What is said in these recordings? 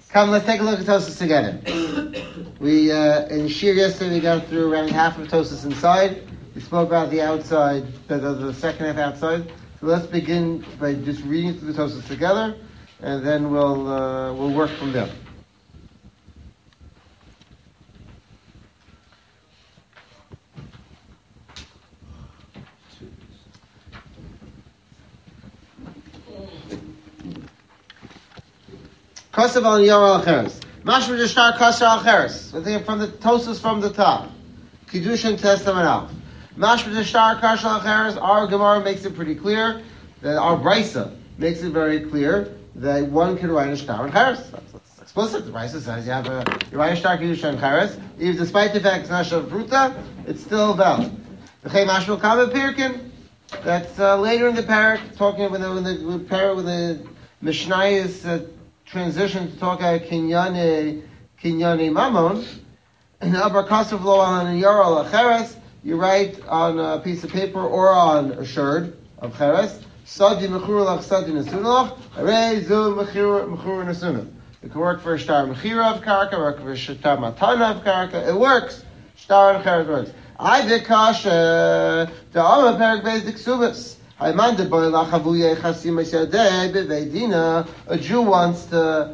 Come, let's take a look at Tosfos together. We in Shir yesterday we got through around half of Tosfos inside. We spoke about the outside, the second half outside. So let's begin by just reading through the Tosfos together, and then we'll work from there. Kasav al Yara al Cheres. Mashma Deshtar Kasar al Cheres. I think from the Tosfos from the top. Kiddushin Testament out. Mashma Deshtar Kasar al Cheres. Our Gemara makes it pretty clear that our Brisa makes it very clear that one can write a Shtar and Cheres. That's explicit. The Brisa says you write a Shtar Kiddushin and Cheres. Even despite the fact it's not Shav Pruta, it's still valid. The Chay Mashma Kabe Pirkin. That's later in the parak, talking when the Mishnah is transition to talk about Kinyane Mamon, and Abar Kasav Lo on Yara al Cheres, you write on a piece of paper or on a sherd of Cheres, Sadi Mechur Lach Sadi Nesunach, Arei Zu Mechur Nesunach. It can work for a Shtar Mechira of Karka, work for a Shtar Matana of Karka, it works. Shtar and Cheres works. I Vikash, the Amma Perak Bezik Subis. A Jew wants to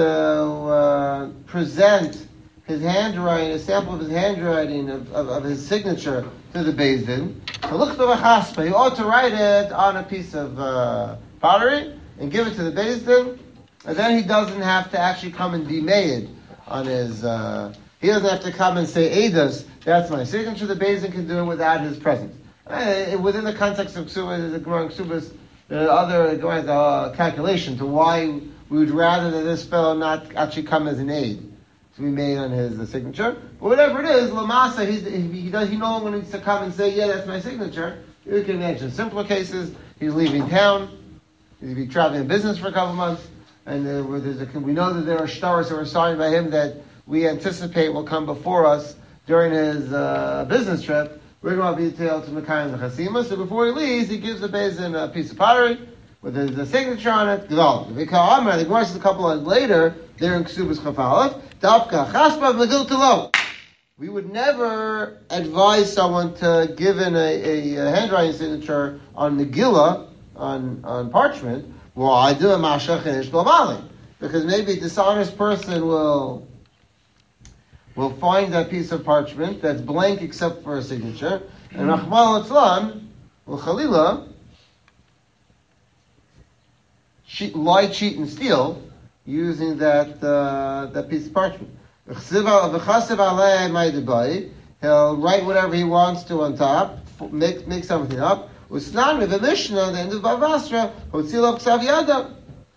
present his handwriting, a sample of his handwriting, of his signature to the Beis Din. So he ought to write it on a piece of pottery and give it to the Beis Din, and then he doesn't have to actually come and be made on his. He doesn't have to come and say Eidos, that's my signature. The Beis Din can do it without his presence. Within the context of Ksubas, the Gemara in Ksubas, there are other calculation to why we would rather that this fellow not actually come as an aid to be made on his signature. But whatever it is, Lamasa, he no longer needs to come and say, yeah, that's my signature. You can imagine simpler cases. He's leaving town. He's be traveling in business for a couple of months, and we know that there are stars that were signed by him that we anticipate will come before us during his business trip. We're going to be detailed to Mekayim the Chasima. So before he leaves, he gives the Beis Din a piece of pottery with the signature on it. Gedal. The Gemara says a couple lines later, there in Ksubas Chafalef, Dafka Chaspa Megil Telo. We would never advise someone to give in a handwriting signature on Megillah, on parchment. Why do a Mashach and Ishbal because maybe a dishonest person will find that piece of parchment that's blank except for a signature, and Rahman al-Atzlan will Chalila lie, cheat, and steal using that piece of parchment. He'll write whatever he wants to on top, make something up. Uslan with the Mishnah at the end of Bavasra, Hotzilov Ksav Yada.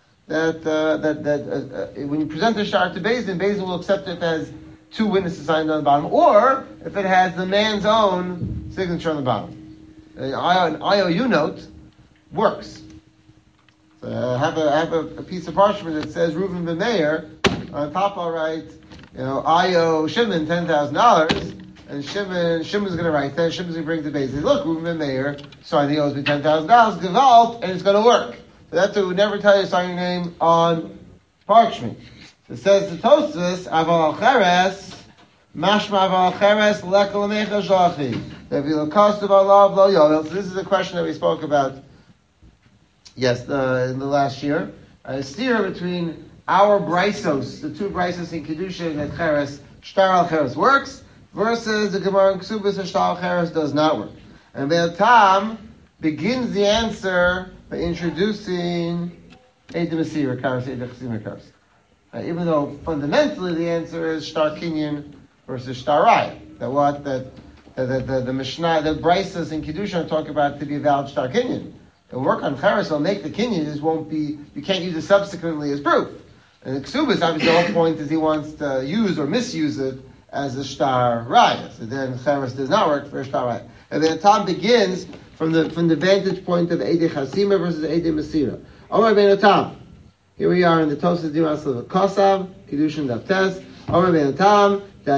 That when you present the shtar to Beis Din will accept it as two witnesses signed on the bottom, or if it has the man's own signature on the bottom. An IOU note works. So have a piece of parchment that says Reuven ben Meir. On top I'll write, I owe Shimon $10,000, and Shimon's going to write that. Shimon's going to bring the Beis Din. Look, Reuven ben Meir signed, he owes me $10,000, Gewalt, and it's going to work. So that's what we never tell you to sign your name on parchment. It says the Tosfos, Aval Cheres, Mashma Aval Cheres, Lekal Mecha Shlachi. That we look cost of Allah lo yovel. So this is a question that we spoke about, in the last year. A steer between our Brisos, the two Brisos in Kedusha that Cheres, Shtar al Cheres works, versus the Gemara in Ksubas, Shtar al Cheres does not work. And Be'atam begins the answer by introducing Eid Masir Kares, Eid Chasima Kares. Even though fundamentally the answer is Shtar Kinyan versus Shtar Raya. The Mishnah, the Brises in Kedusha talk about to be a valid Shtar Kinyan. The work on Cheres will make the Kinyan, you can't use it subsequently as proof. And the Ksubas, obviously the whole point is he wants to use or misuse it as a Shtar Raya. So then Cheres does not work for a Shtar Raya. And then Tom begins from the vantage point of Eid Chasima versus Eid Masira. Omar ben Tam. Here we are in the Tosfos Dimas of Kosav, Kiddushin Daftes, Omar ben Tam, the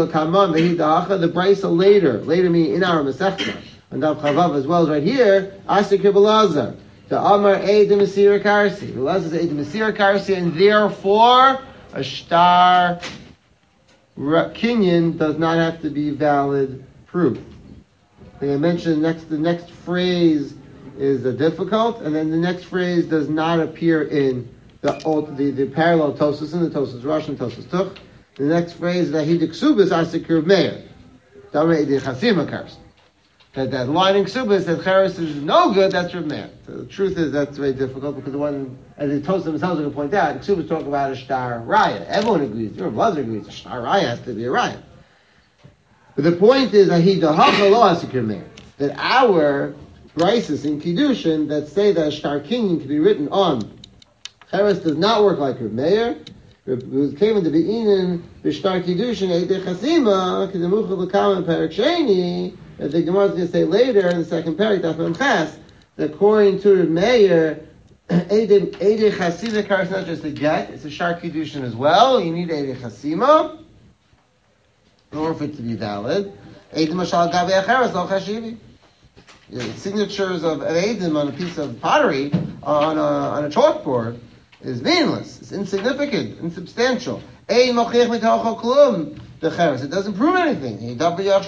Brisa later meaning in our Masechta, and Dav Chavav as well as right here, Asik Kibbelazar, the Amar Eid Masira Karsi. The Lazar is Eid Masira Karsi, and therefore a shtar kinyan does not have to be valid proof. I think I mentioned the next phrase is difficult, and then the next phrase does not appear in the parallel Tosus and the Tosus Rosh and Tosus Tuch. The next phrase is Ahidik Subis Asikir Meir. That line in Ksubis that Cheres is no good, that's Rav Meir. So the truth is that's very difficult because the one, as the Tosus themselves are going to point out, Ksubis talk about a shtar raya. Everyone agrees, Rav Lazar agrees, a shtar raya has to be a raya. But the point is that our brises in Kiddushin that say that a shtar kinyan can be written on Cheres does not work like Rav Meir. Who came into Be'inin, B'shtar Kiddushin, Eidei Chasima, Kedemucha L'kam and Perek Sheni, as the Gemara is going to say later in the second parak, Daf Mem Ches, that according to Rav Meir, Eidei Chasima Kar is not just a get, it's a shtar Kiddushin as well. You need Eidei Chasima in order for it to be valid. Eidei Mashal Gabe Acheres Lo Chashivi. Signatures of Eidim on a piece of pottery, on a chalkboard, is meaninless. It's insignificant, insubstantial. It doesn't prove anything. It's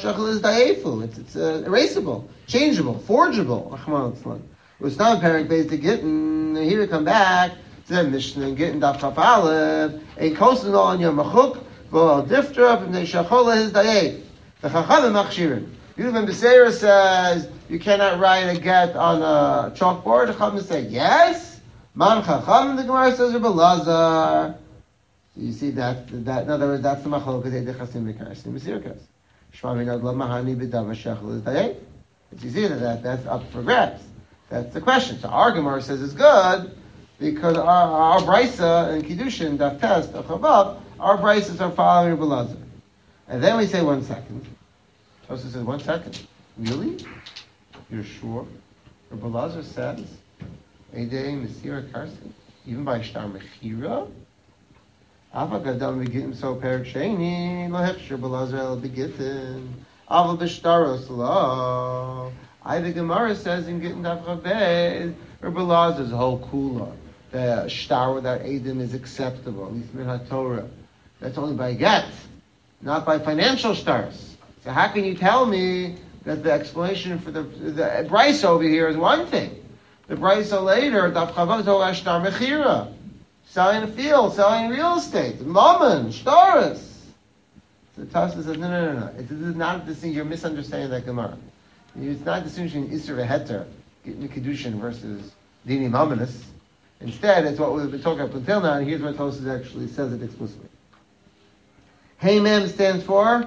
erasable, changeable, forgeable. It's not apparent based to Gittin. Here we come back to the Mishnah Gittin Daf Chaf Aleph. A kosin on your machuk v'al diftra from the shachola his dayef. The Chachamim machshirin. Yudim Beseira says you cannot write a get on a chalkboard. The Chachamim say yes. Man Chacham, the Gemara says Rebbe Lazar. So you see that in other words, that's the machlokes Eidei Chasim v'Karasim v'Sirkas. Shma minad lo mahani b'davar shechel is dayei. You see that's up for grabs. That's the question. So our Gemara says it's good because our brisa and Kiddushin daf test of Chavav, our brises are following Rebbe Lazar. And then we say 1 second. Tosa says 1 second. Really? You're sure? Rebbe Lazar says Eidei Mesira Karsin, even by Shtar Mechira. Ava Gadam Begitim so Perek Sheni Lo Hefshir Belazar El Begitin Ava B'Shtaros Lo. The Gemara says in Gittin Daf Chavez, Rebbe Lazar's whole kula, the shtar without Eidim is acceptable, at least in HaTorah. That's only by get, not by financial stars. So how can you tell me that the explanation for the Bryce over here is one thing? The Brisa later, Daf Chavav Torah Shtar Mechira, selling a field, selling real estate, Mammon, Shtaris. So Tosa says, no. This is not a distinction. You're misunderstanding that Gemara. It's not a distinction in Isser v'Heter, Kiddushin versus Dini Mammonis. Instead, it's what we've been talking about until now, and here's what Tosa actually says it explicitly. Hey Mem stands for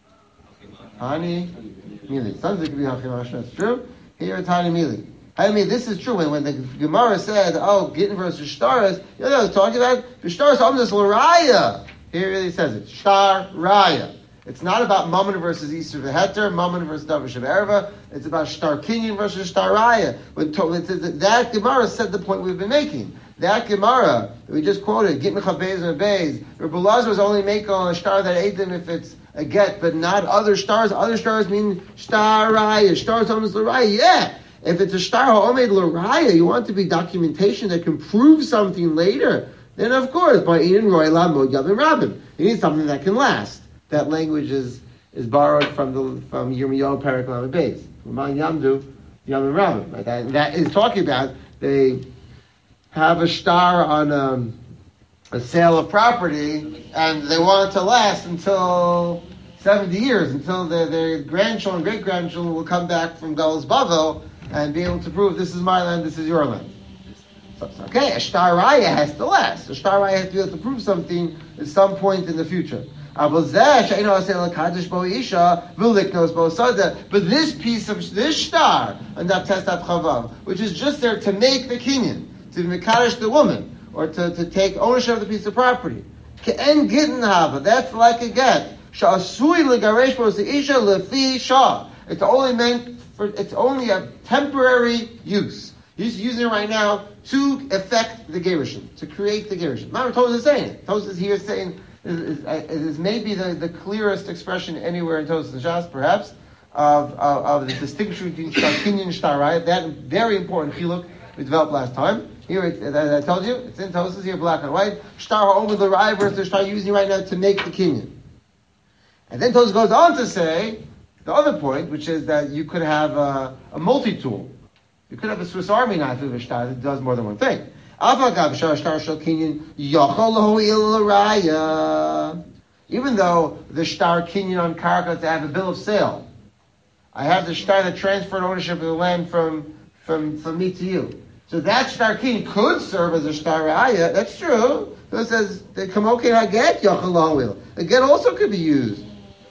Hani Mili. Sometimes it could be Hachimash, that's true. Here it's Hani Mili. I mean, this is true. When the Gemara said, Gittin versus Shtaris, you know what I was talking about? The Shtaris Omnis L'Raya. Here it really says it. Shtar Raya. It's not about Mammon versus Isser v'Heter, Mammon versus Davar Shev. It's about Shtar Kinyan versus Shtar Raya. That Gemara said the point we've been making. That Gemara that we just quoted, Gittin Chabez and Beis, Rebbe Lazar was only making on a shtar that ate them if it's a get, but not other stars. Other stars mean Shtar Raya. Shtar Omnis L'Raya. Yeah. If it's a shtar ha'omed l'raya, you want to be documentation that can prove something later, then of course, by Eden Roy Lamod Yavim Rabim. You need something that can last. That language is borrowed from Yirmiyahu Perek Lamed Beis. Uman Yamdu Yavim Rabim. That is talking about they have a shtar on a sale of property, and they want it to last until 70 years, until their grandchildren, great-grandchildren will come back from Galus Bavel and be able to prove this is my land, this is your land. So it's okay, a shtar raya has to last. A shtar raya has to be able to prove something at some point in the future. But this piece of this shtar, and that testat chavav, which is just there to make the kinyan, to mekadosh the woman, or to take ownership of the piece of property. Ke'en gittin hava, that's like a get. Sha'asui legaresh bo isha lefi shah. It's only a temporary use. He's using it right now to effect the gerushin, to create the gerushin. Ma'amar Tosa is saying it. Tosa is here saying is maybe the clearest expression anywhere in Tosa and Shas, perhaps, of the distinction between shtar kinyan and shtar raya. That very important chiluk we developed last time. Here, I told you, it's in Tosas here, black and white. Shtar over the Raya versus the shtar using right now to make the kinyan. And then Tosas goes on to say the other point, which is that you could have a multi-tool. You could have a Swiss Army knife with a shtar that does more than one thing. Even though the shtar kinyan on karka to have a bill of sale, I have the shtar that transferred ownership of the land from me to you. So that shtar kinyan could serve as a shtar raya. That's true. So it says the kamokin haget yachal. The get also could be used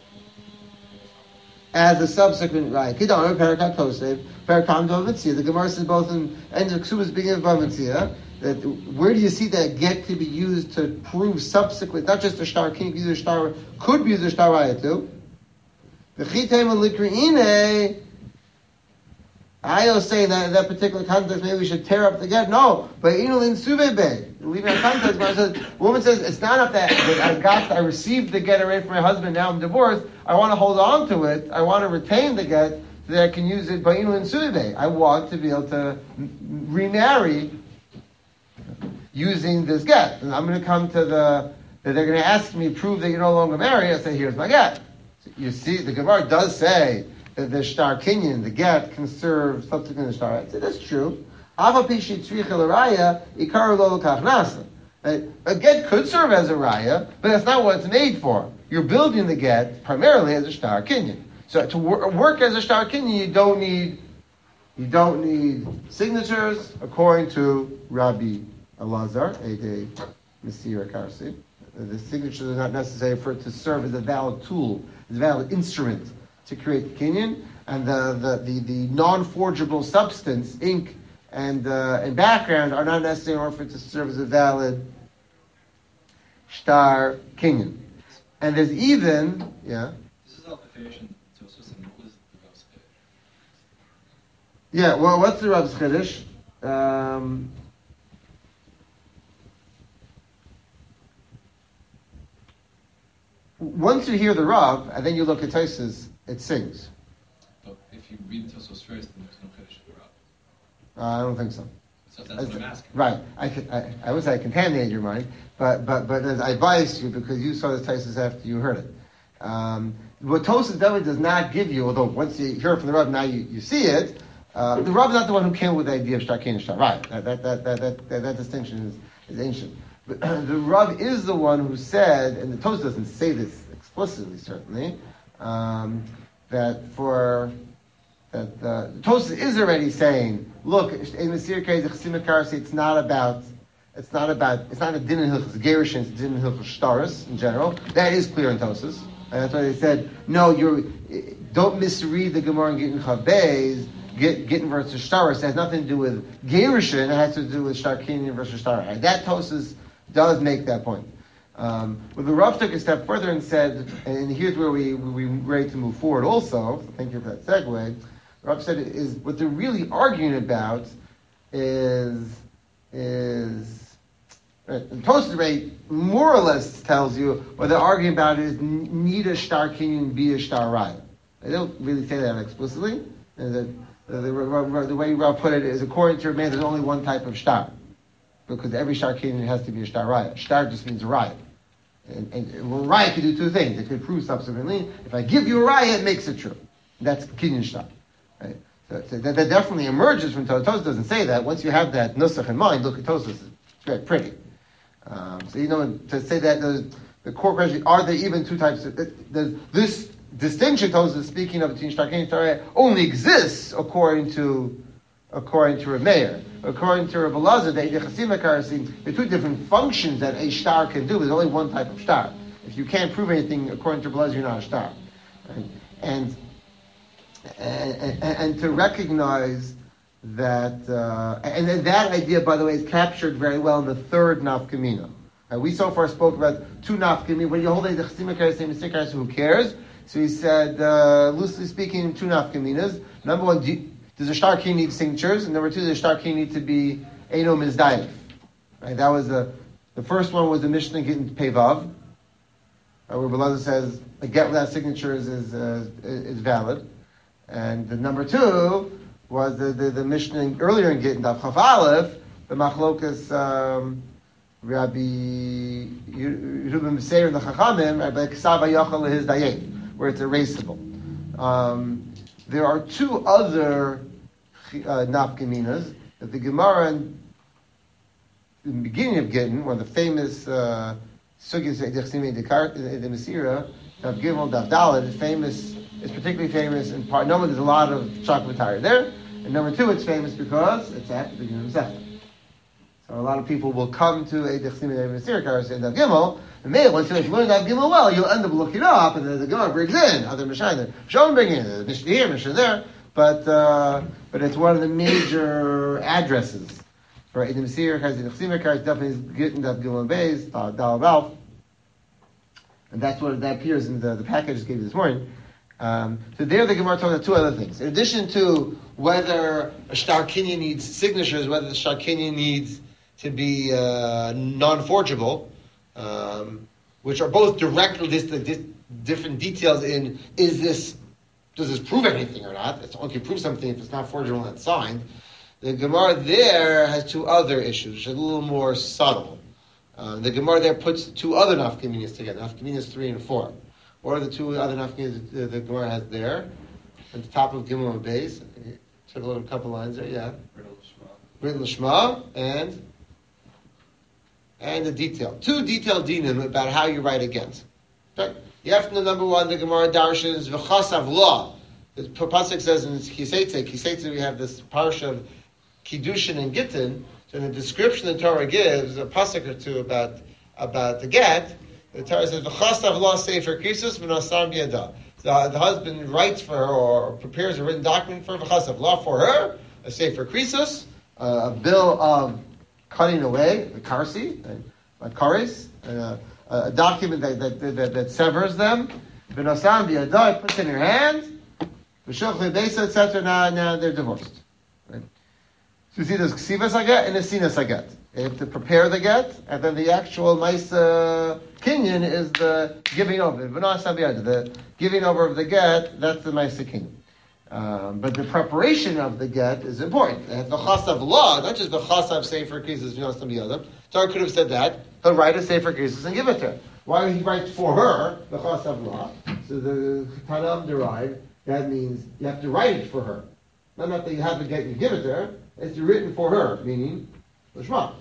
as a subsequent raya. Kidan Perikat Tosev, Perikam Davatzia. The Gemara says both in and the Ksubas beginning of Bavatzia that where do you see that get to be used to prove subsequent, not just a shtar king, could be used a shtar raya too. The Chitem and Likriine. I will say that in that particular context, maybe we should tear up the get. No, but Inulin Suvebe. Leaving our context, the woman says, it's not enough that I received the get already from my husband, now I'm divorced. I want to hold on to it. I want to retain the get so that I can use it by Inulin Suvebe. I want to be able to remarry using this get. And I'm going to come to that they're going to ask me, prove that you're no longer married. I say, here's my get. So you see, the Gemara does say that the shtar kinyan, the get, can serve subsequent to shtar. I say that's true. A get could serve as a raya, but that's not what it's made for. You're building the get primarily as a shtar kinyan. So to work as a shtar kinyan, you don't need signatures, according to Rabbi Elazar, a.k.a. Mesira Karsi. The signatures are not necessary for it to serve as a valid tool, as a valid instrument to create the kinyan, and the non-forgeable substance, ink and background, are not necessary in order for it to serve as a valid shtar kinyan. And there's even, yeah. This is all the fashion. So it's just what was the Rav's Chiddush? Yeah. Well, what's the Rav's Chiddush? Once you hear the Rav, and then you look at Tosfos, it sings. But if you read the Tosfos first, then there's no Chiddush in the Rav. I don't think so. So that's what I'm asking. Right. I would say I contaminated your mind, but as I advised you because you saw the Tosfos after you heard it. What Tosfos definitely does not give you, although once you hear it from the Rav, now you see it. The Rav is not the one who came up with the idea of shtar king and shtar. Right. That distinction is ancient. But the Rav is the one who said, and the Tosfos doesn't say this explicitly, certainly, that the Tosfos is already saying, look, in the Sirkei Chesimakarsi, it's not a din in Hilchos Gerushin, it's a din in Hilchos Shtaris in general. That is clear in Tosfos. And that's why they said, no, don't misread the Gemara in Gittin Chav Beis, Gittin versus Shtaris. It has nothing to do with Gerushin, it has to do with Shtar Kinyan versus Shtar. That Tosfos does make that point. But the Rav took a step further and said, and here's where we're ready to move forward also, so thank you for that segue. Rav said is what they're really arguing about is Tosfos rate more or less tells you what they're arguing about is need a shtar kinyan, be a shtar raya. They don't really say that explicitly. The way Rav put it is according to your man, there's only one type of shtar. Because every shtar kinyan has to be a shtar raya. Shtar just means a raya. And raya could do two things. It could prove subsequently. If I give you a raya, it makes it true. That's kinyan shtar. Right? So that definitely emerges from Tosfos. Tosfos doesn't say that. Once you have that nusach in mind, look at Tosfos. It's very pretty. So to say that the core question, are there even two types of this distinction Tosfos is speaking of between shtar kinyan and shtar raya only exists according to Rav Meir. According to Rav Elazar, the Chesimakarsi, there are two different functions that a shtar can do. There's only one type of shtar. If you can't prove anything according to Rav Elazar, you're not a shtar. Right? And to recognize that, and then that idea, by the way, is captured very well in the third nafkamina. We so far spoke about two nafkamina. When you hold a chesimakarsi, who cares? So he said, loosely speaking, two nafkaminas. Number one, does a shtar king need signatures? And number two, does a shtar king need to be Eino Mizdayif? Right? That was the first one was the Mishnah Gittin Pevav, where Belazar says a get without signatures is valid. And the number two was the Mishnah earlier in Gittin Daf Chaf Aleph, the Machlokas Rabbi Reuben Meseir and the Chachamim, Rabbi Ksav Hayachal his Dayen, where it's erasable. There are two other nafkaminas that the Gemara in the beginning of Gittin, one of the famous Sugis Dechsime de Mesira, Dav Gimel, Dav Dalet, is particularly famous in part. Number, there's a lot of chocolate tire there, and number two, it's famous because it's at the beginning of the Sefer. So a lot of people will come to a Dechsime de Mesira Karas and Dav Gimel, and maybe once you learn Dav Gimel well, you'll end up looking up, and then the Gemara brings in other Mishnah, Shon bring in the Mishnah here, Mishnah there, but it's one of the major addresses. For Edom Seir, Chazid Chsimer, definitely is Gittin, Dav Gimel Beis, Dal Balf. And that's what that appears in the package I gave you this morning. So there the Gemara talks about two other things. In addition to whether a Shtar Kinyan needs signatures, whether the Shtar Kinyan needs to be non-forgeable, which are both directly different details in, does this prove anything or not? It's only prove something if it's not forgeable and signed. The Gemara there has two other issues, which are a little more subtle. The Gemara there puts two other nafkaminas together, nafkaminas 3 and 4. What are the two other nafkaminas the Gemara has there? At the top of Gimel and Beis. Took a couple lines there, yeah. Brit L'Shma and the detail. Two detailed dinim about how you write against. Okay. You have to know, number one, the Gemara darshans v'chasav law. The Pasuk says in Kiseitze we have this parsha of Kiddushin and Gittin. So in the description the Torah gives, a pasuk or two about the get, the Torah says, "V'chasav la sefer krisus v'nasam biyada." The husband writes for her or prepares a written document for v'chasav la for her, a sefer krisus, a bill of cutting away the karsi, like kares, a document that severs them. V'nasam biyada, it puts in her hand. V'shulch lebeisa, etc. Now they're divorced. Right? So you see, there's ksivas haget and a sinas haget. They have to prepare the get, and then the actual maisa kinyan is the giving over. The giving over of the get, that's the maisa kinyan. But the preparation of the get is important. They have the chasav law, not just the chasav sefer krisus v'nasam biyadam. Torah could have said that. He'll write a sefer krisus and give it to her. Why would he write for her the chasav law? So the Tanam derived, that means you have to write it for her. Not that you have to get and give it to her. It's written for her, meaning Lishma.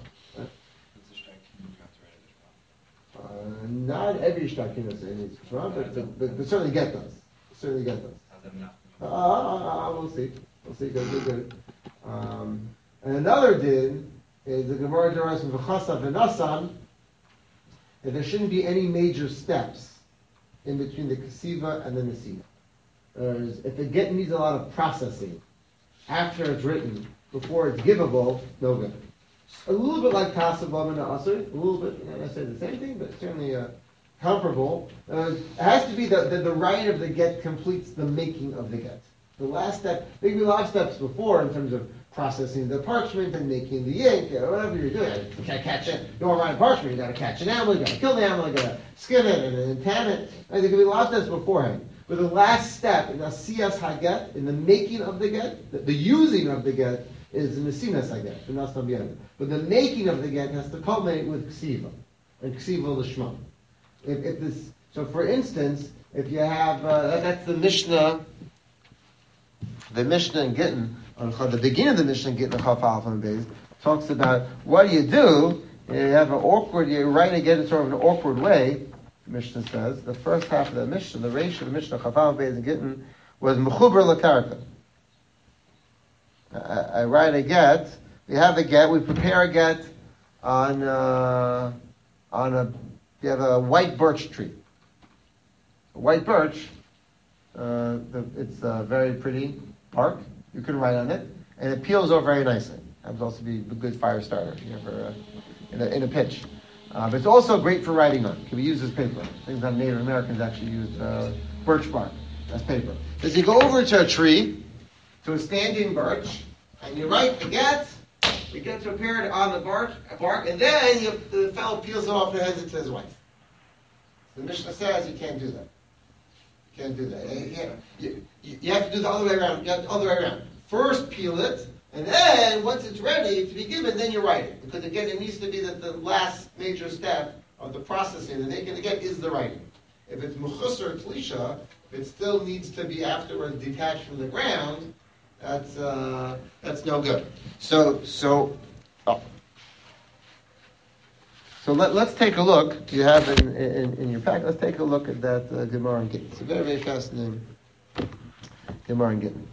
Not every shtakin needs Lishma, but certainly get those. Certainly get those. We'll see. Good. And another din is the Gemara derives from V'chasav v'nasam that there shouldn't be any major steps in between the kasiva and the nesina. If the get needs a lot of processing after it's written, before it's givable, no good. A little bit like Tasav and Asr, a little bit, not necessarily the same thing, but certainly comparable. It has to be that the writing of the get completes the making of the get. The last step, there can be a lot of steps before in terms of processing the parchment and making the ink, or whatever you're doing. You can't catch it. You don't write a parchment, you gotta catch an animal, you gotta kill the animal, you gotta skin it and then tan it. There can be a lot of steps beforehand. But the last step in Asiyas Haget, in the making of the get, the using of the get, is in the Sinas Haget, the Nasam B'Yadam. But the making of the get has to culminate with Ksiva, and Ksiva L'Shma. So for instance, if you have, that's the Mishnah in Gittin, the beginning of the Mishnah in Gittin, Chaf Alpha and Beis, talks about what do. You have you write and get in sort of an awkward way. The Mishnah says the first half of the Mishnah, the ratio of the Mishnah, Chaf Alpha and Beis and Gittin, was Mechuber L'Karka. I write a get. We have a get. We prepare a get on you have a white birch tree. A white birch. It's a very pretty bark. You can write on it, and it peels over very nicely. That would also be a good fire starter. You ever in a pitch. But it's also great for writing on. It can be used as paper. Things that Native Americans actually use birch bark as paper. As you go over to a tree, to a standing birch, and you write the get, we get prepared on the bark, and then the fellow peels it off and hands it to his wife. The Mishnah says you can't do that. You can't do that. You have to do the other way around. First peel it, And then, once it's ready to be given, then you write it. Because again, it needs to be that the last major step of the processing, the making again, is the writing. If it's Mechusar Tlisha, if it still needs to be afterwards detached from the ground, that's no good. So let's take a look. You have in your pack. Let's take a look at that Gemara and Gittin. It's a very, very fascinating Gemara and Gittin.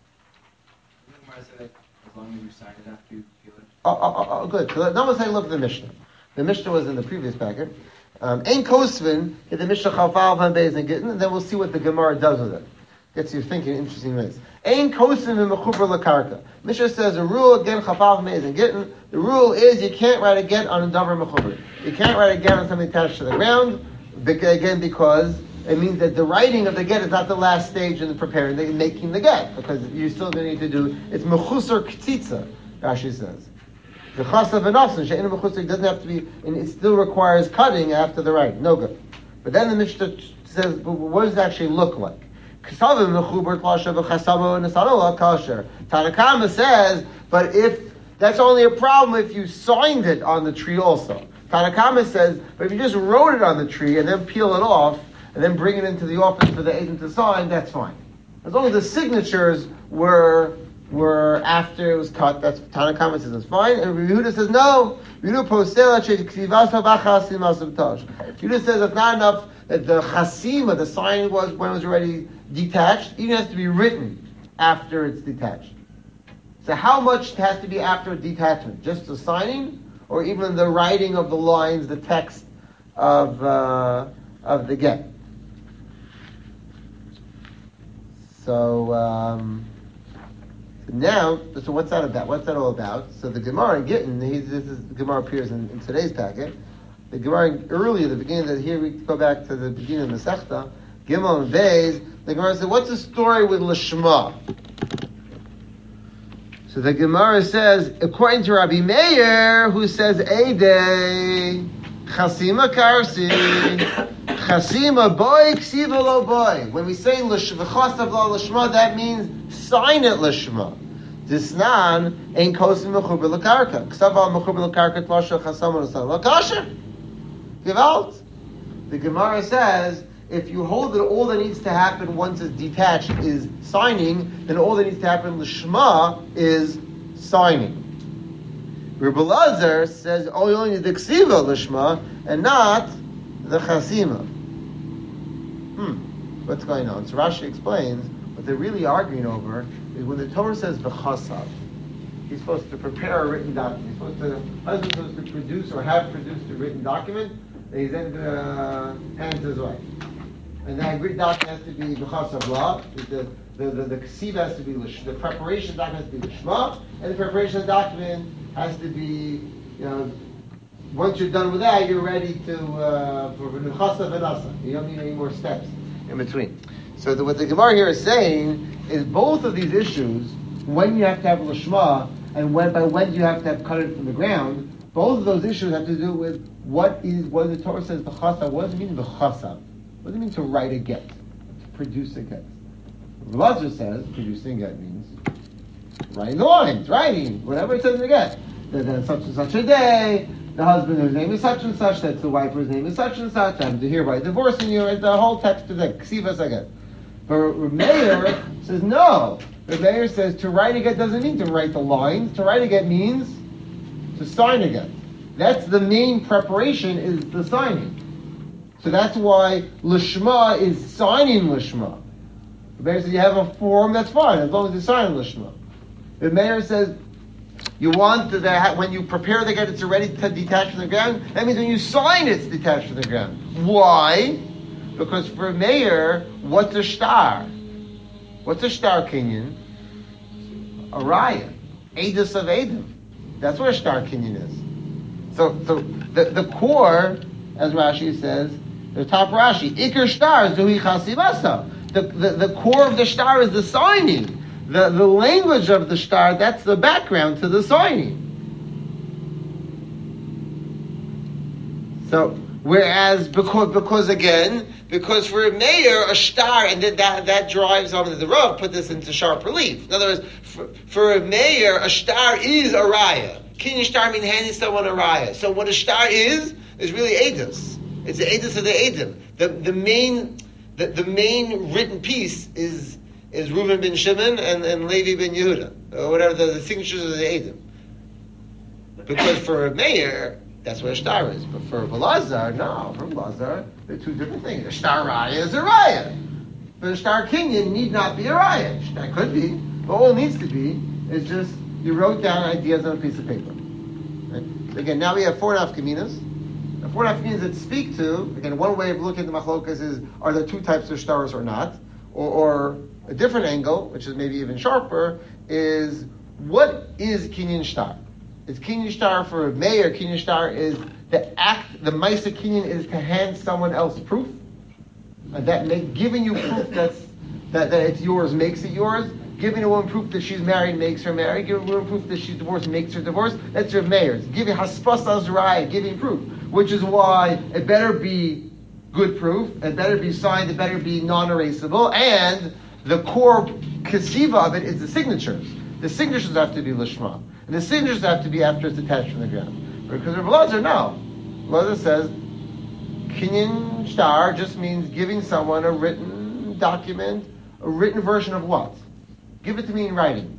As long as you sign it after you feel it. Oh, good. So now let's take a look at the Mishnah. The Mishnah was in the previous packet. Ein Kosvin, get the Mishnah Chalfal Van Beis and Gittin, and then we'll see what the Gemara does with it. Gets you thinking in interesting ways. Ein Kosvin and Mechuber Lakarka. Mishnah says a rule again Chalfal Van Beis and Gittin. The rule is you can't write a get on a davar mechuber. You can't write a get on something attached to the ground. Again, because it means that the writing of the get is not the last stage in the preparing, making the get, because you're still going to need to do, it's mechusar ktitza, Rashi says. The chasav v'nafsin, she'ena mechusar, it doesn't have to be, and it still requires cutting after the writing, no good. But then the Mishnah says, but what does it actually look like? Tanakama says, but if, that's only a problem if you signed it on the tree also. Tanakama says, but if you just wrote it on the tree and then peel it off, and then bring it into the office for the agent to sign, that's fine. As long as the signatures were after it was cut, that's Tanakama says it's fine. And Yehuda says no. Yehuda says it's not enough that the chasima, the signing was when it was already detached. It even has to be written after it's detached. So how much has to be after detachment? Just the signing, or even the writing of the lines, the text of the get? So now, so what's that about? What's that all about? So the Gemara in Gittin, the Gemara appears in today's packet. The Gemara earlier, the beginning of here we go back to the beginning of the Masechta, Gimel and Beis. The Gemara said, "What's the story with Lishma?" So the Gemara says, according to Rabbi Meir, who says, "Eidei chasima karsi." Chasima boy, ksiva lo boy. When we say v'chasav lo l'shma, that means sign it l'shma. Disnan ein kosim mechuber l'karka. Ksav al mechuber l'karka t'lasha chasam l'san l'kasher. Gewalt. The Gemara says, if you hold that all that needs to happen once it's detached is signing, then all that needs to happen l'shma is signing. Rebbe Lazar says, oh, you only need the ksiva l'shma and not the chasima. What's going on? So Rashi explains what they're really arguing over is when the Torah says v'chasav, he's supposed to prepare a written document. Husband's supposed to produce or have produced a written document that he's then going to hand to his wife. And that written document has to be v'chasav la. The ksiv has to be the preparation document has to be l'shma, and the preparation document has to be, once you're done with that, you're ready to for v'chasav v'nasa. You don't need any more steps in between. So what the Gemara here is saying is both of these issues, when you have to have lishma and when you have to have cut it from the ground, both of those issues have to do with what the Torah says b'chasav. What does it mean b'chasav? What does it mean to write a get, to produce a get? Rav says producing a get means writing the lines, writing whatever it says in the get. That such and such a day. The husband whose name is such and such, that's the wife whose name is such and such, I'm to hereby divorcing you, and the whole text of the ksivas again. But Meir says no. Meir says to write again doesn't mean to write the lines. To write again means to sign again. That's the main preparation, is the signing. So that's why Lishma is signing Lishma. Meir says you have a form, that's fine, as long as you sign Lishma. The Meir says you want when you prepare the get, it's already detached from the ground. That means when you sign, it's detached from the ground. Why? Because for Meir, what's a star? What's a star kinyan? A raya. Edus of Edom. That's what a star kinyan is. So the core, as Rashi says, the top Rashi, Iker star is Duhi Chasivasa. The core of the star is the signing. The language of the star, that's the background to the signing. So Whereas, because for a mayor, a star, and that drives on the Rav, put this into sharp relief. In other words, for a mayor, a star is a raya. Kinyan star means handing someone a raya. So what a star is really edus. It's the edus of the edim. The main written piece is Reuven ben Shimon and Levi ben Yehuda, or whatever the signatures of the edim. Because for a mayor, that's what a star is. But for Belazar, no. For Belazar, they're two different things. A star raya is a raya. But a star kinyan need not be a raya. That could be. But all it needs to be is just you wrote down ideas on a piece of paper. Right? Again, now we have 4 nafkaminas. The 4 nafkaminas that speak to, again, one way of looking at the machlokas is, are there 2 types of stars or not? Or a different angle, which is maybe even sharper, is what is kinyan star? Is kinyan star for a mayor? Kinyan star is the act. The ma'aser kinyan is to hand someone else proof, and giving you proof that it's yours makes it yours. Giving a woman proof that she's married makes her married. Giving a woman proof that she's divorced makes her divorced. That's your mayor. It's giving haspasas raya, giving proof, which is why it better be good proof. It better be signed. It better be non-erasable, and the core kasiva of it is the signatures. The signatures have to be lishma. And the signatures have to be after it's attached from the ground. Because Rav Elazar, no. Elazar says, kinyan star just means giving someone a written document, a written version of what? Give it to me in writing.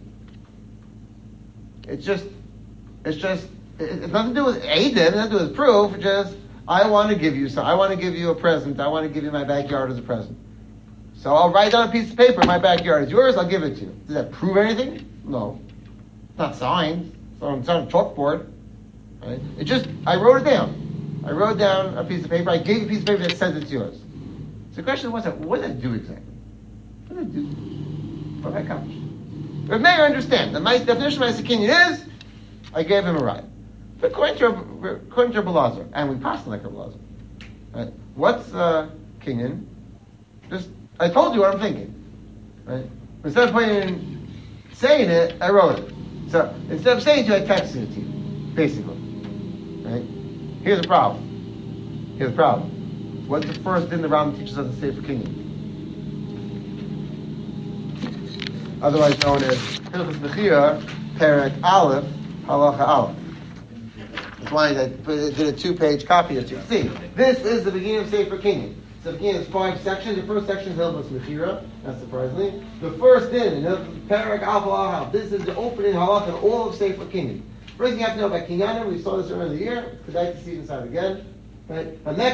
It's nothing to do with Eidim, nothing to do with proof, it's just, I want to give you a present, I want to give you my backyard as a present. So I'll write down a piece of paper, my backyard is yours, I'll give it to you. Does that prove anything? No. It's not signed. It's on a chalkboard. Right? I wrote it down. I wrote down a piece of paper. I gave you a piece of paper that says it's yours. So the question was, what does that do exactly? What does it do? What did I accomplish? But may I understand, the definition of ma'aser kinyan is, I gave him a ride. But according to Belazar, and we passed like a Belazar, right? What's kinyan? I told you what I'm thinking. Right? Instead of saying it, I wrote it. So instead of saying it to you, I texted it to you, basically. Right? Here's the problem. What's the first thing the Rambam teaches us to say for kinyan? Otherwise known as Hilchos Mechira, Perek Aleph, Halacha Aleph. That's why I did a 2-page copy as you can see. This is the beginning of Sefer Kinyan. So the beginning is 5 sections. The first section is Hilchos Mechira, not surprisingly. The first din, Perek Aleph, this is the opening halacha of all of Sefer Kinyan. First thing you have to know about Kinyanim, we saw this earlier in the year, because I like to see it inside again. Right?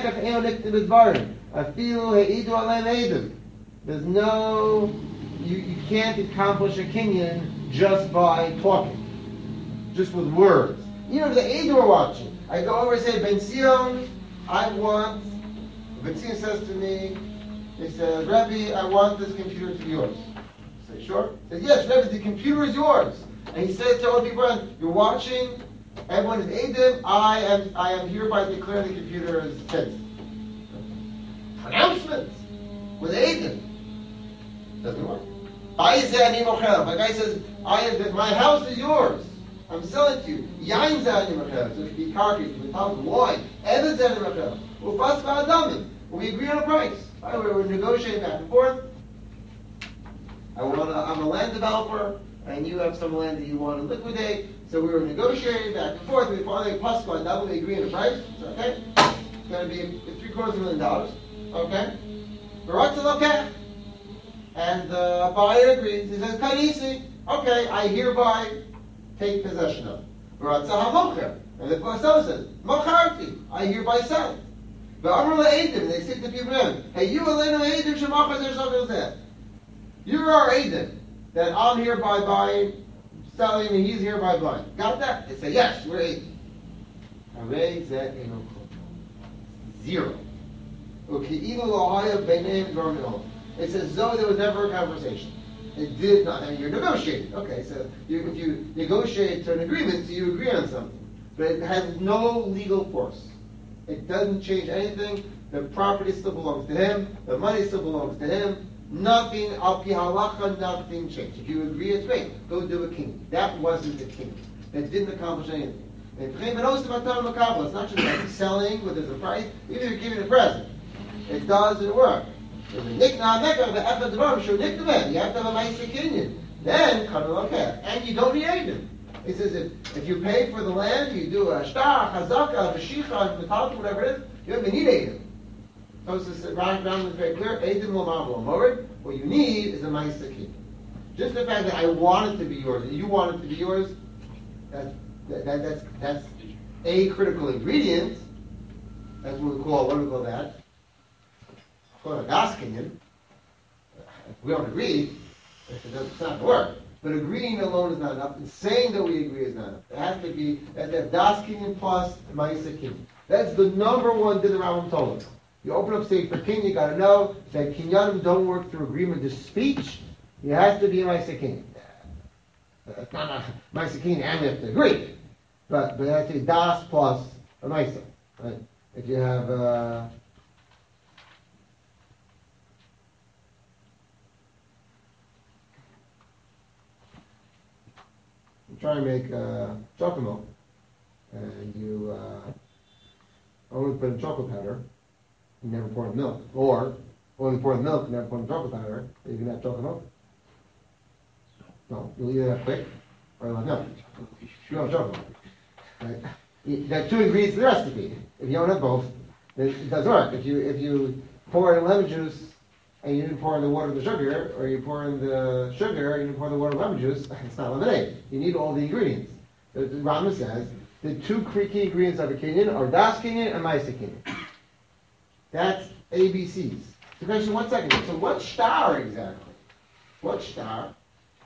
There's no, you can't accomplish a Kinyan just by talking, just with words. Even if the Eidim are watching, I go over and say, Ben Zion, Ben Zion says to me, he says, Rebbe, I want this computer to be yours. I say, sure? He says, yes, Rebbe, the computer is yours. And he says to all people, you're watching, everyone is Eidim, I am hereby declaring the computer is his. Pronouncements with Eidim. Doesn't work. My guy says, my house is yours. I'm selling to you. Yain zani machel. So it could be karki, it could be wine. Evan zani machel. We agree on a price. Right? We're negotiating back and forth. I'm a land developer, and you have some land that you want to liquidate. So we were negotiating back and forth. We finally we agree on a price. So, okay, it's going to be $750,000. Okay, okay. And the buyer agrees. He says, "Kanisi, okay, I hereby take possession of it." And the seller says, "Macharti, I hereby sell it." But Amar le'edim, they say to people, "Hey, you alenu edim shemachar zeh zeh." You are edim that I'm hereby buying, selling, and he's hereby buying. Got that? They say, "Yes, we're edim." Zero. It's as though there was never a conversation. It did not. I mean, you're negotiating. Okay, so if you negotiate to an agreement, so you agree on something. But it has no legal force. It doesn't change anything. The property still belongs to him. The money still belongs to him. Nothing, al pi halacha, nothing changed. If you agree, it's great. Go do a king. That wasn't the king. That didn't accomplish anything. It's not just like selling where there's a price, even if you're giving a present. It doesn't work. There's a nicknam, the effort of the barber show, nicknam. You have to have a Maisa Kinyan. Then, and you don't need anything. He says if you pay for the land, you do a shtar, chazaka, vashicha, metalka, whatever it is, you don't even need anything. So it's Rambam is very clear. Eidim lo ma'avlo morid. What you need is a Maisa Kinyan. Just the fact that I want it to be yours, and you want it to be yours, that's a critical ingredient. That's what we call that? Call it a das kinyan. We don't agree, it's not going to work. But agreeing alone is not enough, and saying that we agree is not enough. It has to be that das kinyan plus ma'isa kinyan. That's the number one din the Rambam told us. You open up Sefer Kinyan, you got to know that kinyanim don't work through agreement. There's speech. It has to be a ma'isa kinyan. It's not a ma'isa kinyan, and we have to agree. But it has to be das plus a ma'isa. Right? If you have you try and make chocolate milk, and you only put in chocolate powder, you never pour in milk, or only pour in milk, never pour in chocolate powder, you can have chocolate milk. No, you'll either have quick or you'll have milk. You don't have chocolate milk. Right? There are two ingredients in the recipe. If you don't have both, it doesn't work. If you pour in lemon juice and you didn't pour in the water and the sugar, or you pour in the sugar and you didn't pour in the water and lemon juice, it's not lemonade. You need all the ingredients. The Rambam says the two key ingredients of a kinyan are das kinyan and ma'isa kinyan. That's ABCs. The question, 1 second. So what shtar exactly? What shtar?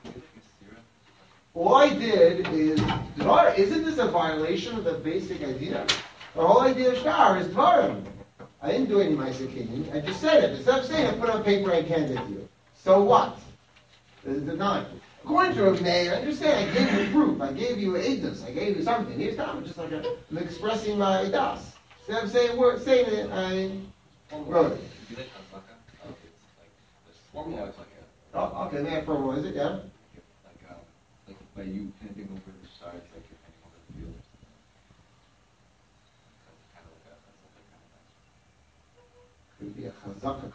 All I did is, isn't this a violation of the basic idea? The whole idea of shtar is dvarim. I didn't do any ma'isa kinyan. I just said it. Instead of saying I put it on paper and handed it to you. So what? It's not. According to Rav Meir, I understand. I gave you proof. I gave you edus. I gave you something. Here's time. Just like I'm expressing my das. Instead of saying it, I wrote it. Formula. Oh, okay. May I formalize it? Yeah. Like by you handing over the stars, like you're handing over the field. Kind of like that. Could be a chazaka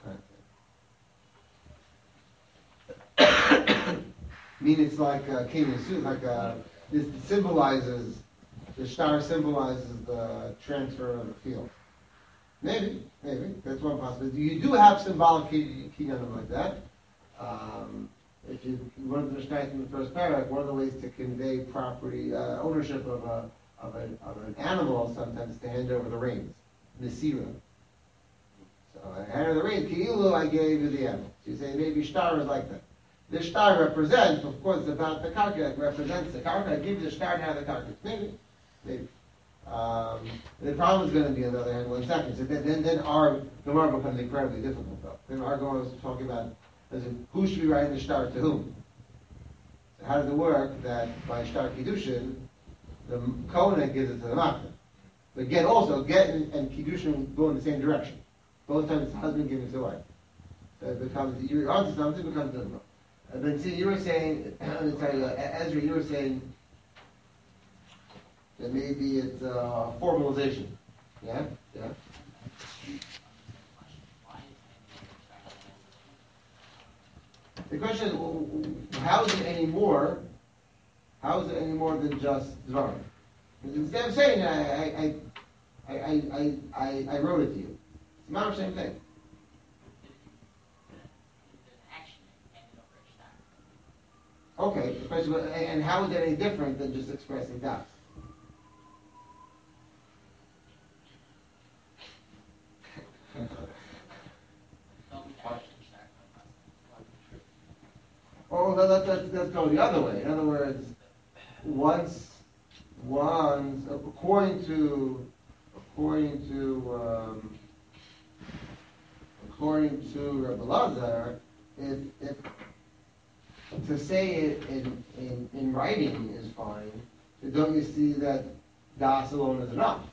kind of thing. I mean, it's like Kenyan suit, like this symbolizes, the star symbolizes the transfer of the field. Maybe, that's one possibility. You do have symbolic kinyanim like that. If you run to the Mishnah in the first paragraph, one of the ways to convey property, ownership of an animal, sometimes to hand over the reins, Nesira. So I hand over the reins, Ki'ilu, I gave you the animal. So you say maybe shtar is like that. The shtar represents, of course, about the karka, it represents the karka. I give you the shtar, now the karka. Maybe. The problem is going to be, on the other hand, 1 second. So then our Gemara becomes incredibly difficult, though. Then our Gemara is talking about who should be writing the shtar to whom. So how does it work that by shtar kiddushin, the Kohen gives it to the Makna? But get and kiddushin go in the same direction. Both times the husband gives it to the wife. So it becomes, you're onto something, it becomes difficult. But see, you were saying, Ezra, you were saying that maybe it's formalization. Yeah? The question is, how is it any more than just dvar? Instead of saying I wrote it to you, it's not the same thing. Okay, the question was, and how is that any different than just expressing das? Oh, let's go the other way. In other words, once according to Rabbi Lazar, if to say it in writing is fine, but don't you see that das alone is enough?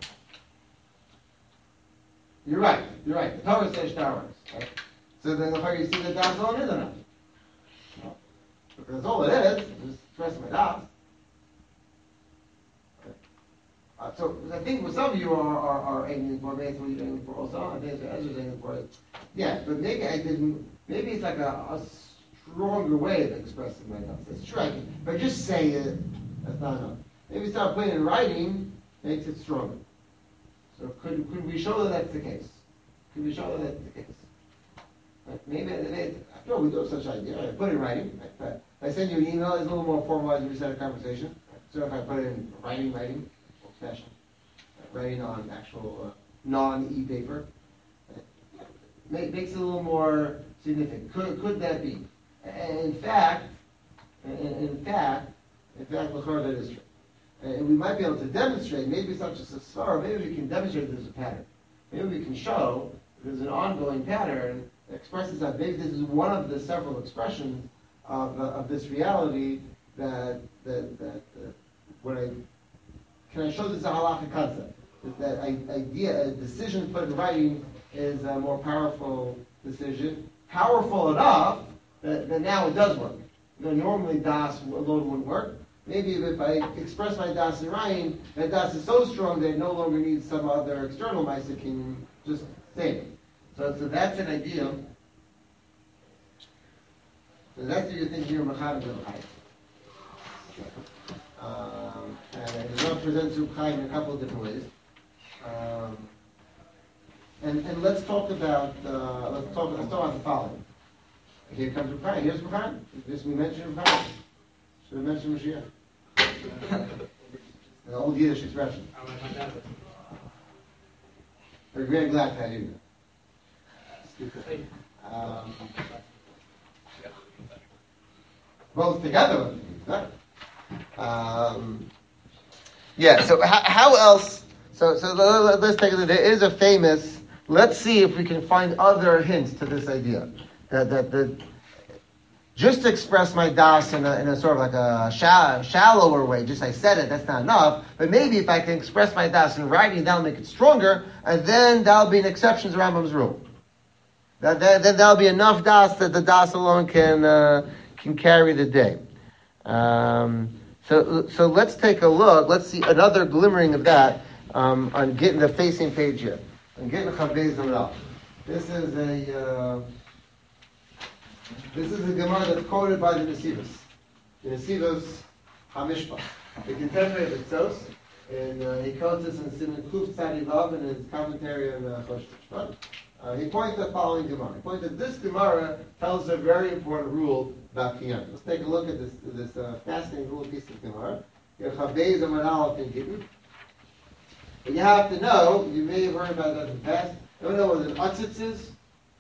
You're right. The Torah says shtar works, right? So then you see that das alone is enough. No. Because that's all it is, just express my das. So I think what some of you are aiming for, maybe that's what you're aiming for also. I think that's what Ezra's aiming for. Yeah, but maybe I didn't. Maybe it's like a stronger way of expressing my thoughts. That's true. If I just say it, that's not enough. Maybe start putting it in writing makes it stronger. So could we show that that's the case? Could we show that that's the case? Right? Maybe after all, we do have such idea. I put it in writing. If I send you an email, it's a little more formalized when we set a conversation. So if I put it in writing, old-fashioned, writing on actual non-e-paper, makes it a little more significant. Could that be? In fact, that is true. And we might be able to demonstrate, maybe it's not just a svara, maybe we can demonstrate there's a pattern. Maybe we can show there's an ongoing pattern that expresses that maybe this is one of the several expressions of this reality that can I show this as a halakha concept? That idea, a decision put in writing is a more powerful decision. Powerful enough that now it does work. Normally das alone wouldn't work. Maybe if I express my das in writing, that das is so strong that it no longer needs some other external ma'aseh can just say it. So that's an idea. So that's what you're thinking here, Machad and and it's not presented to Chaim in a couple of different ways. And let's talk about the following. Here comes Chaim. Here's Chaim. This we mentioned Chaim. Should have mentioned Mashiach. An old Yiddish expression. We're very glad to have you. Both together. Yeah. So how else? So let's take a look. There is a famous. Let's see if we can find other hints to this idea that just to express my das in a sort of like a shallower way. Just I said it. That's not enough. But maybe if I can express my das in writing, that'll make it stronger, and then that'll be an exception to Rambam's rule. Then that'll be enough das that the das alone can carry the day. So let's take a look. Let's see another glimmering of that on getting the facing page here. On getting Chavez Amral. This is a Gemara that's quoted by the Nesivos. The Nesivos Hamishpah, the contemporary of Itzos, and he quotes this in Simon Kuf Tzadi Lav in his commentary on Chosh Mishpat. He points to the following Gemara. He points that this Gemara tells a very important rule about Kinyan. Let's take a look at this fascinating little piece of Gemara. Chavez Amral in Gittin. But you have to know, you may have heard about that in the past. You don't know what an atzitz is?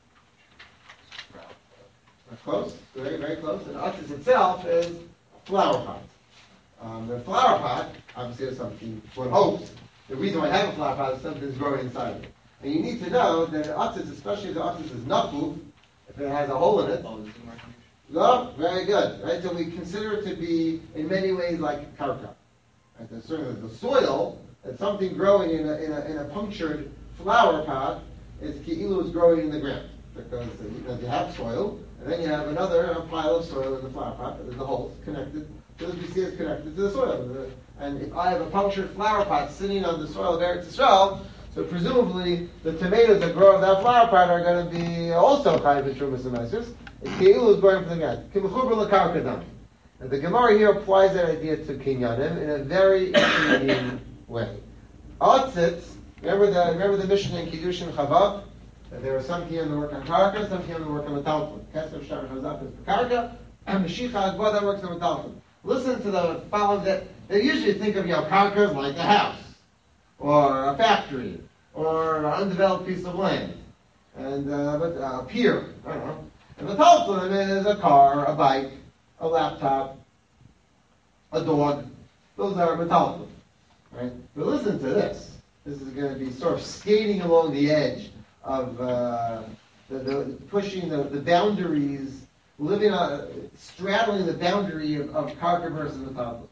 Close, very, very close. And atzitz itself is a flower pot. The flower pot, obviously, is something one hopes. The reason why I have a flower pot is something's growing inside of it. And you need to know that an atzitz, especially if the atzitz is nafu, if it has a hole in it. No, very good. Right, so we consider it to be in many ways like karka. Right, so certainly the soil. That something growing in a punctured flower pot is ki'ilu is growing in the ground because you have soil and then you have another pile of soil in the flower pot. There's the holes connected. So as we see, it's connected to the soil. And if I have a punctured flower pot sitting on the soil of Eretz Yisrael, so presumably the tomatoes that grow in that flower pot are going to be also chayiv in Trumas and Meisus. Ki'ilu is growing from the ground. Kimchuber l'karkadam. And the Gemara here applies that idea to kinyanim in a very intriguing way. Atzitz, remember the mission in Kiddushin Chavav? That there are some kiyam that work on karka, some kiyam that work on metalton. Kesef Shar Chazak is for karka, and Mashiach Agba that works on metalton. Listen to the following that they usually think of karkas like a house, or a factory, or an undeveloped piece of land, and a pier. I don't know. And metalton is a car, a bike, a laptop, a dog. Those are metalton. Right? But listen to this. This is going to be sort of skating along the edge of pushing the boundaries, straddling the boundary of karka versus metalton.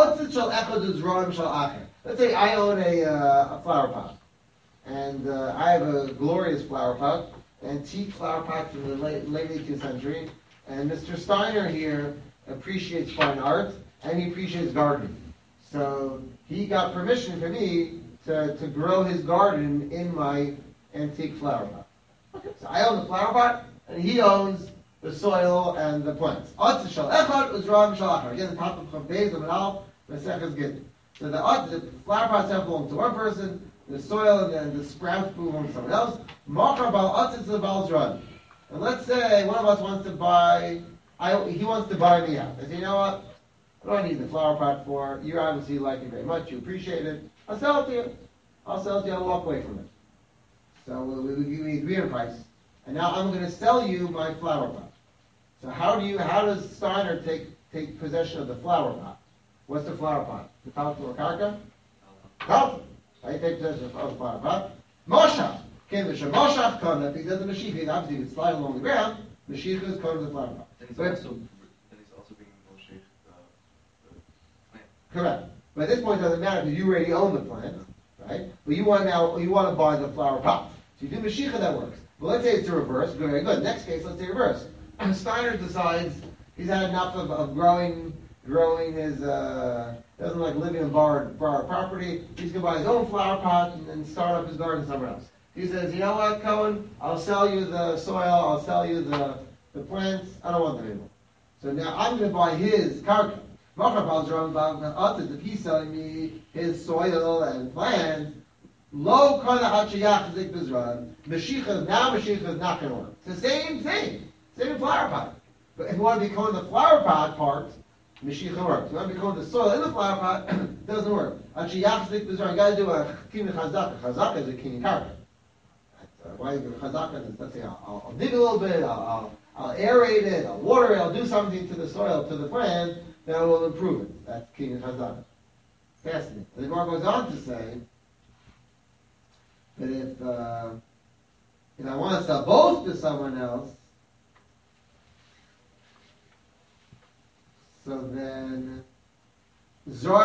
Let's say I own a flower pot, and I have a glorious flower pot, antique flower pot from the late 18th century, and Mr. Steiner here appreciates fine art, and he appreciates gardening. So he got permission for me to grow his garden in my antique flower pot. Okay, so I own the flower pot, and he owns the soil and the plants. Again, the top of Chavbeis, the Manal, Mesechus Gittin. So the flower pot itself belongs to one person, the soil and the sprouts belong to someone else. Machar Bal Atzitz the Bal's run. And let's say one of us wants to buy, he wants to buy me out. I say, you know what? What do I need the flower pot for? You obviously like it very much. You appreciate it. I'll sell it to you. I'll walk away from it. So we agree on a price. And now I'm going to sell you my flower pot. So how does Steiner take possession of the flower pot? What's the flower pot? The talton or karka? Talton. I take possession of the flower pot. Moshach. Because the Mashiach is obviously it's sliding along the ground, Mashiach is covered the flower pot. And he's also being Moshe the plant. Correct. But at this point it doesn't matter because you already own the plant, right? But you want to buy the flower pot. So you do Mashiach, that works. But let's say it's the reverse. Very good. Next case, let's say reverse. Steiner decides he's had enough of growing his doesn't like living in borrowed property. He's going to buy his own flower pot and start up his garden somewhere else. He says, you know what, Cohen? I'll sell you the soil. I'll sell you the plants. I don't want them anymore. So now I'm going to buy his karka. If he's selling me his soil and plants, lo kana hachayach bizran. Mashiach is not going to work. It's the same thing. Same flower pot. But if you want to become the flower pot part, Mashiach works. If you want to become the soil in the flower pot, it doesn't work. Hachayach bizran. You got to do a kini chazaka. Chazaka is a kini karka. Why you give chazaka? Let's say I'll dig a little bit, I'll aerate it, I'll water it, I'll do something to the soil, to the plant that will improve it. That's king chazaka. Fascinating. The Gemara goes on to say that if I want to sell both to someone else, so then let's say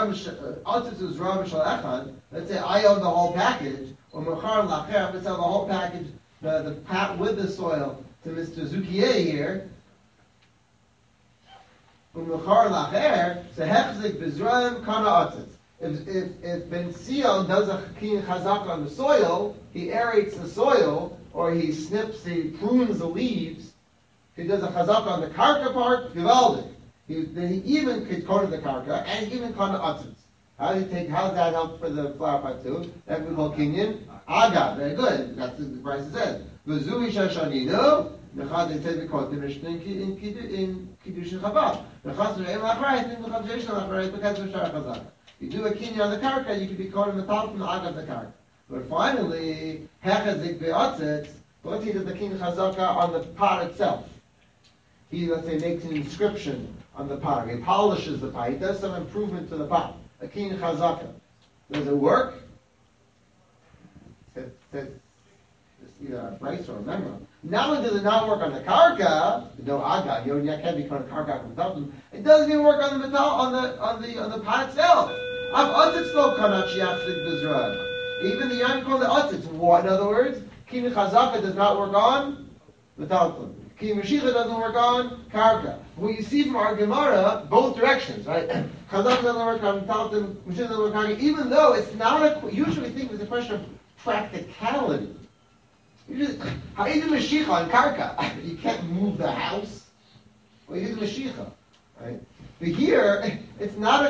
I own the whole package. Or Mechar Lacher, I'm going to sell the whole package, the pot with the soil, to Mr. Zukier here. Mechar Lacher, so Hechzik Bizraim Kana Atzitz. If Ben Sion does a Kin Chazak on the soil, he aerates the soil, or he prunes the leaves, he does a Chazak on the Karka part, Givaldik. Then he even could go to the Karka, and even Kana Atzitz. How does that help for the flower pot too? That we call kinyan. Aga, very good. That's what the price says. V'zui shashanino. Nechad they said we call it the Mishnah in Kiddushin Chabad. Nechad re'em lachrayit in Nechad sheishna lachrayit because of Shar Chazaka. You do a kinyan on the karka, you can be called in the top from the aga of the karka. But finally, hechazik be'atzitz. Once he does the kinyan chazaka on the pot itself, he let's say makes an inscription on the pot. He polishes the pot. He does some improvement to the pot. A king chazaka. Does it work? It's either a price or a member. Not only does it not work on the karka, no aga, you can't be called a karka from Talton. It doesn't even work on the metal on the pot itself. Even the yam called the atzitz. What? In other words, king chazaka does not work on the Talton. King Mashiach doesn't work on karka. What you see from our Gemara, both directions, right? Chazak doesn't work on Talton, Mashiach doesn't work on karka, even though it's not usually think it's a question of practicality. How you do Mashiach on karka? You can't move the house. Well, you do Mashiach, right? But here, it's not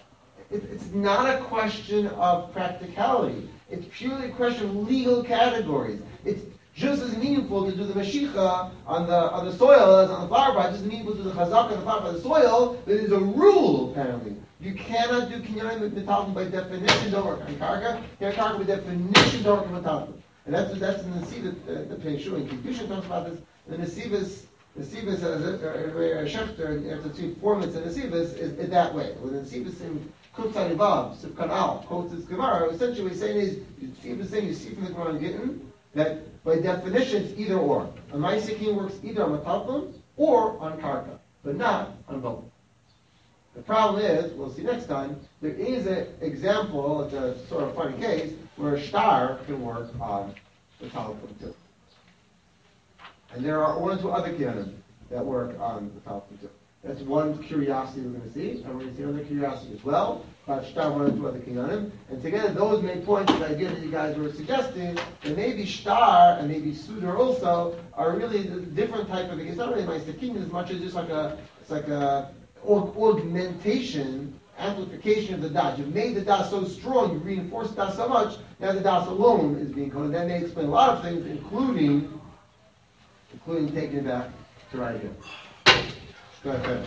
a question of practicality. It's purely a question of legal categories. It's just as meaningful to do the Mashiach on the soil as on the flower pot, just as meaningful to do the Chazak on the flower pot, the soil, but there's a rule, apparently. You cannot do Kinyanim with Metalton by definition, don't work on Karka. Karka by definition, don't work on Metalton. And that's in the Nesivos, the Peshu and Kiddushin talks about this. The Nesivos, Schechter, and after 2 formats in Nesivos, is that way. When the Nesivos in Kutzai Vav, Sivkan Al, quotes this Gemara, essentially what he's saying is, you see from the Gemara in Gittin, that by definition it's either or. A Ma'aseh works either on Metalton or on Karka, but not on both. The problem is, we'll see next time, there is an example, it's a sort of funny case, where a star can work on the Talmud too. And there are 1 or 2 other kinyanim that work on the Talmud too. That's one curiosity we're going to see, and we're going to see another curiosity as well about Shtar, one or two other kinyanim. And together, those may point to the idea that you guys were suggesting that maybe Shtar and maybe Sudar also are really a different type of. It's not really nice. The kinyan as much as just like a augmentation, amplification of the das. You've made the das so strong, you've reinforced the das so much. Now the das alone is being coded. That may explain a lot of things, including taking it back to right again. Go ahead.